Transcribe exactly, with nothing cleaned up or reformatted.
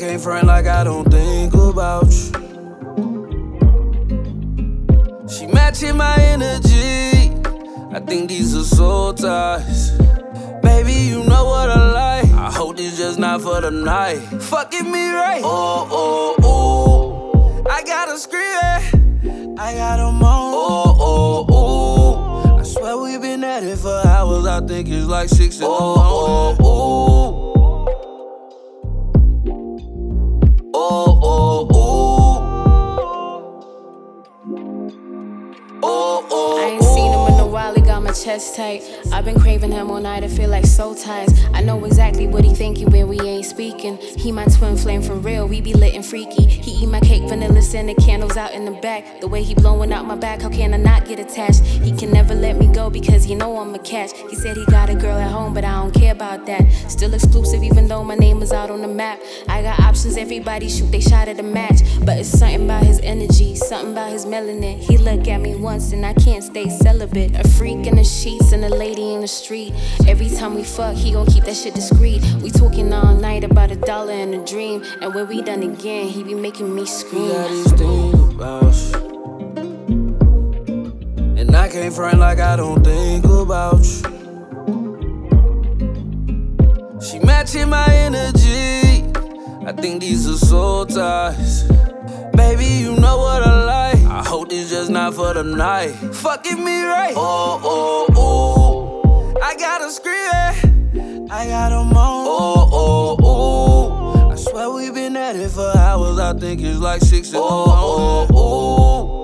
can't front like I don't think about you. She matching my energy. I think these are soul ties. Baby, you know what I like. I hope this just not for the night. Fucking me right. Oh, oh, oh. I gotta scream. I gotta moan. Oh, oh, oh. I swear we been at it for hours. I think it's like six in the morning. Oh, oh, oh. Oh, oh, oh. Oh, oh, I ain't seen him in a while, he got my chest tight. I've been craving him all night, I feel like soul ties. I know exactly what he thinking when we ain't speaking. He my twin flame for real, we be lit and freaky. He eat my cake, vanilla scented candles out in the back. The way he blowing out my back, how can I not get attached? He can never let me go because he know I'm a catch. He said he got a girl at home, but I don't care about that. Still exclusive even though my name is out on the map. I got options, everybody shoot they shot at a match. But it's something about his energy, something about his melanin. He look at me once and I can't stay celibate. A freak in the sheets and a lady in the street. Every time we fuck, he gon' keep that shit discreet. We talking all night about a dollar and a dream. And when we done again, he be making me scream. We got these things about you, and I can't front like I don't think about you. She matching my energy. I think these are soul ties. Baby, you know what I like. I hope this just not for the night. Fucking me right. Oh, oh, oh. I gotta scream. I gotta moan. Oh, oh, oh. I swear we been at it for hours. I think it's like six in the morning. Oh, oh, oh.